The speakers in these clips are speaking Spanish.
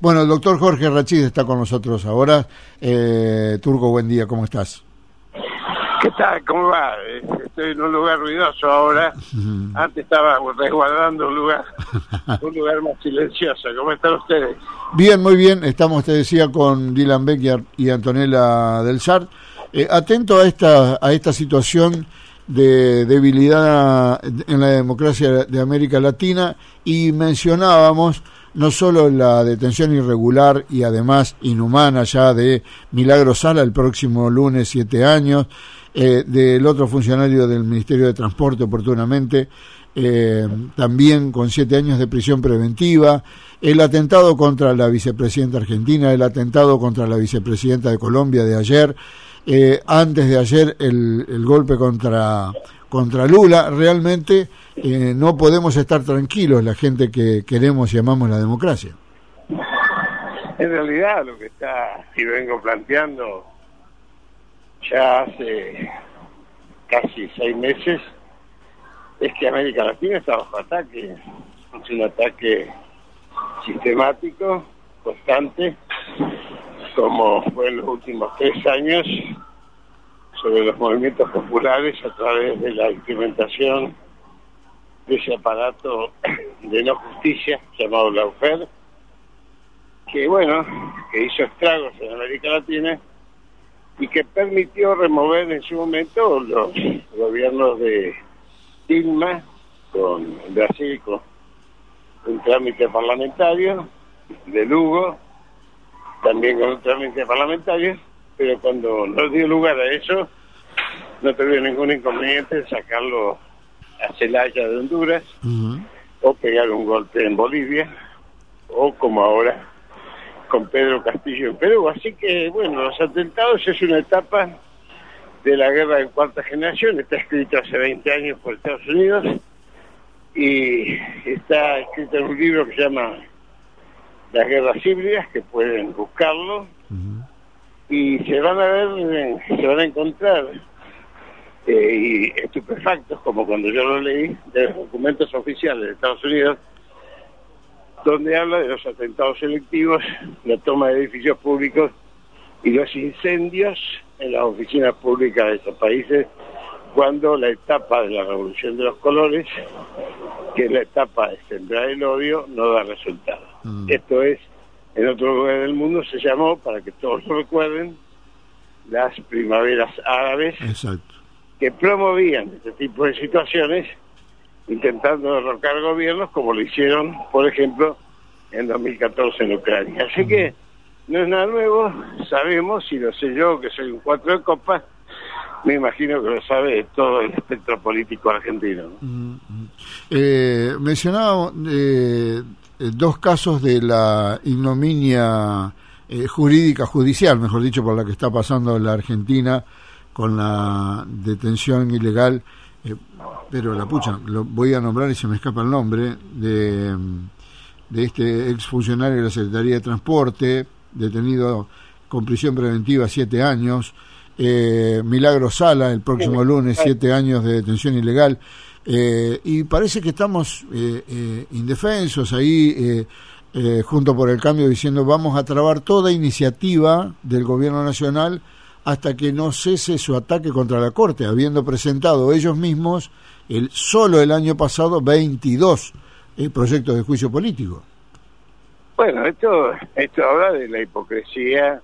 Bueno, el doctor Jorge Rachid está con nosotros ahora. Turco, buen día, ¿cómo estás? ¿Qué tal? ¿Cómo va? Estoy en un lugar ruidoso ahora. Antes estaba resguardando un lugar más silencioso. ¿Cómo están ustedes? Bien, muy bien. Estamos, te decía, con Dylan Beck y Antonella Del Sart. Atento a esta situación de debilidad en la democracia de América Latina, y mencionábamos no solo la detención irregular y además inhumana ya de Milagro Sala el próximo lunes, 7 años, del otro funcionario del Ministerio de Transporte oportunamente, también con 7 años de prisión preventiva, el atentado contra la vicepresidenta argentina, el atentado contra la vicepresidenta de Colombia de ayer, antes de ayer el golpe contra Lula. Realmente no podemos estar tranquilos la gente que queremos y amamos la democracia. En realidad lo que está y vengo planteando ya hace casi 6 meses es que América Latina está bajo ataque. Es un ataque sistemático, constante, como fue en los últimos 3 años, sobre los movimientos populares a través de la implementación de ese aparato de no justicia llamado lawfare, que hizo estragos en América Latina y que permitió remover en su momento los gobiernos de Dilma con Brasil, con un trámite parlamentario, de Lugo también con un trámite parlamentario, pero cuando no dio lugar a eso, no tuvieron ningún inconveniente en sacarlo a Celaya de Honduras, o pegar un golpe en Bolivia, o como ahora con Pedro Castillo en Perú. Así que, los atentados es una etapa de la guerra de cuarta generación. Está escrito hace 20 años por Estados Unidos, y está escrito en un libro que se llama Las guerras híbridas, que pueden buscarlo, y se van a encontrar y estupefactos, como cuando yo lo leí, de los documentos oficiales de Estados Unidos, donde habla de los atentados selectivos, la toma de edificios públicos y los incendios en las oficinas públicas de esos países, cuando la etapa de la revolución de los colores, que es la etapa de sembrar el odio, no da resultado. Esto es, en otro lugar del mundo se llamó, para que todos lo recuerden, las primaveras árabes. Exacto. Que promovían este tipo de situaciones, intentando derrocar gobiernos, como lo hicieron, por ejemplo, en 2014 en Ucrania. Así que no es nada nuevo, sabemos, y lo sé yo, que soy un 4 de copas, me imagino que lo sabe todo el espectro político argentino. Mencionaba 2 casos de la ignominia judicial, mejor dicho, por la que está pasando en la Argentina con la detención ilegal, pero lo voy a nombrar y se me escapa el nombre, de este exfuncionario de la Secretaría de Transporte, detenido con prisión preventiva 7 años, Milagro Sala el próximo lunes, 7 años de detención ilegal, y parece que estamos indefensos ahí, junto por el Cambio, diciendo vamos a trabar toda iniciativa del gobierno nacional hasta que no cese su ataque contra la Corte, habiendo presentado ellos mismos solo el año pasado 22 proyectos de juicio político. Bueno, esto habla de la hipocresía,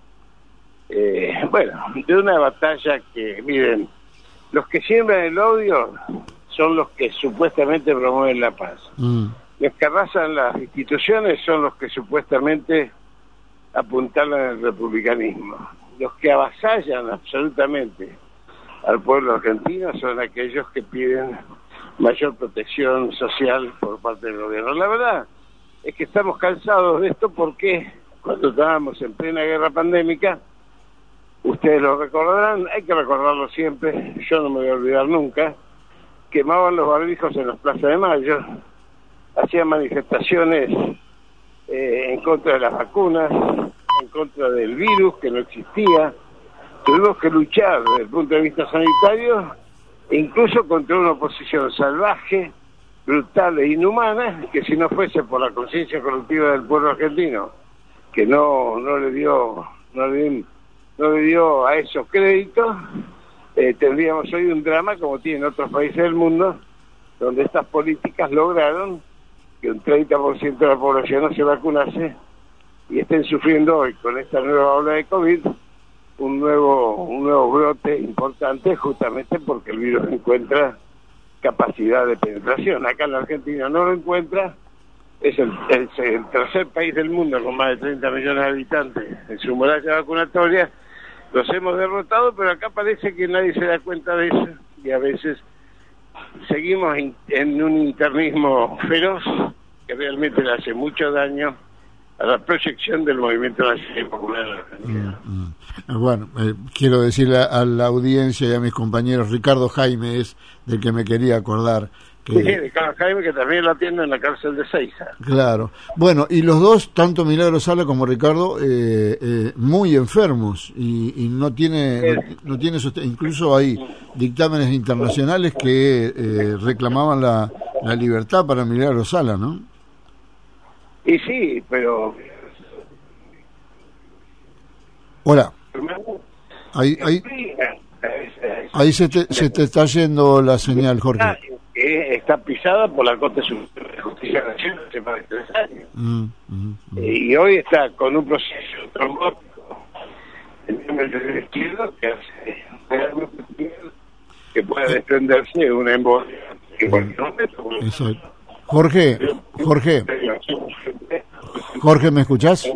de una batalla que, miren, los que siembran el odio son los que supuestamente promueven la paz. Los que arrasan las instituciones son los que supuestamente apuntalan al republicanismo. Los que avasallan absolutamente al pueblo argentino son aquellos que piden mayor protección social por parte del gobierno. La verdad es que estamos cansados de esto, porque cuando estábamos en plena guerra pandémica, ustedes lo recordarán, hay que recordarlo siempre, yo no me voy a olvidar nunca, quemaban los barbijos en las plazas de Mayo, hacían manifestaciones en contra de las vacunas, en contra del virus que no existía. Tuvimos que luchar desde el punto de vista sanitario, incluso contra una oposición salvaje, brutal e inhumana, que si no fuese por la conciencia colectiva del pueblo argentino que no le dio a esos créditos, tendríamos hoy un drama como tienen otros países del mundo, donde estas políticas lograron que un 30% de la población no se vacunase y estén sufriendo hoy con esta nueva ola de COVID un nuevo brote importante, justamente porque el virus encuentra capacidad de penetración. Acá en la Argentina no lo encuentra, es el tercer país del mundo con más de 30 millones de habitantes en su muralla vacunatoria. Los hemos derrotado, pero acá parece que nadie se da cuenta de eso y a veces seguimos en un internismo feroz que realmente le hace mucho daño a la proyección del movimiento nacional popular en la Argentina. Bueno, quiero decirle a la audiencia y a mis compañeros, Ricardo Jaime es del que me quería acordar. Sí, Ricardo Jaime, que también lo atiende en la cárcel de Seiza. Claro. Bueno, y los dos, tanto Milagro Sala como Ricardo, muy enfermos y no tiene incluso hay dictámenes internacionales que reclamaban la libertad para Milagro Sala, ¿no? Y sí, pero... Hola. Ahí se te está yendo la señal, Jorge. Está pisada por la Corte Suprema de Justicia Nacional hace más de 3 años. Y hoy está con un proceso trombótico en el derecho izquierdo que hace realmente que pueda desprenderse de una embolia en cualquier momento. Exacto. Jorge, ¿me escuchás?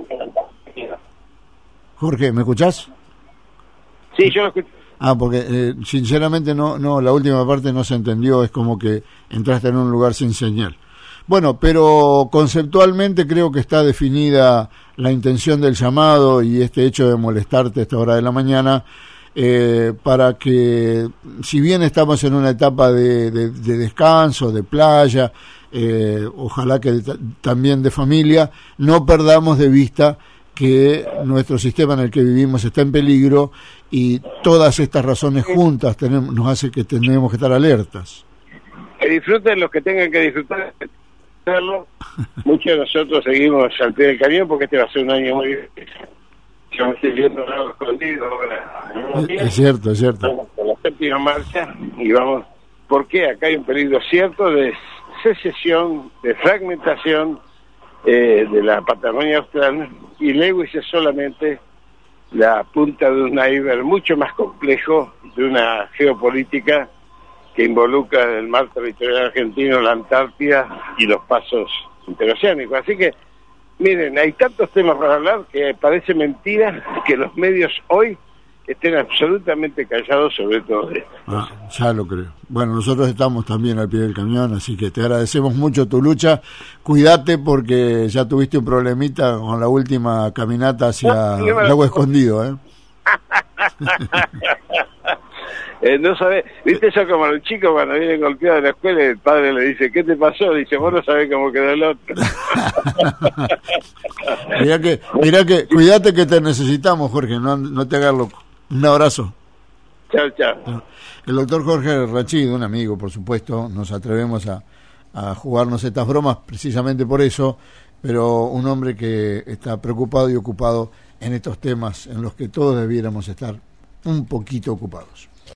Jorge, ¿me escuchás? Sí, yo lo escucho. Porque sinceramente no, la última parte no se entendió, es como que entraste en un lugar sin señal. Bueno, pero conceptualmente creo que está definida la intención del llamado y este hecho de molestarte a esta hora de la mañana, para que, si bien estamos en una etapa de descanso, de playa, ojalá que también de familia, no perdamos de vista que nuestro sistema en el que vivimos está en peligro y todas estas razones juntas nos hace que tenemos que estar alertas. Que disfruten los que tengan que disfrutar. Muchos de nosotros seguimos al pie del cañón porque este va a ser un año muy difícil. Yo me estoy viendo algo escondido ahora. Es cierto. Vamos con la 7ª marcha y vamos, porque acá hay un peligro cierto de secesión, de fragmentación de la Patagonia Austral, y Lewis es solamente la punta de un iceberg mucho más complejo, de una geopolítica que involucra el mar territorial argentino, la Antártida y los pasos interoceánicos. Así que, miren, hay tantos temas para hablar que parece mentira que los medios hoy estén absolutamente callados sobre todo esto. Ya lo creo. Bueno, nosotros estamos también al pie del cañón, así que te agradecemos mucho tu lucha. Cuídate porque ya tuviste un problemita con la última caminata hacia Lago Escondido, No sabés, viste eso como los chicos cuando vienen golpeados de la escuela y el padre le dice, ¿qué te pasó? Dice, vos no sabés cómo quedó el otro. Mirá que, cuídate que te necesitamos, Jorge, no te hagas loco. Un abrazo. Chao. El doctor Jorge Rachid, un amigo, por supuesto, nos atrevemos a jugarnos estas bromas precisamente por eso, pero un hombre que está preocupado y ocupado en estos temas en los que todos debiéramos estar un poquito ocupados.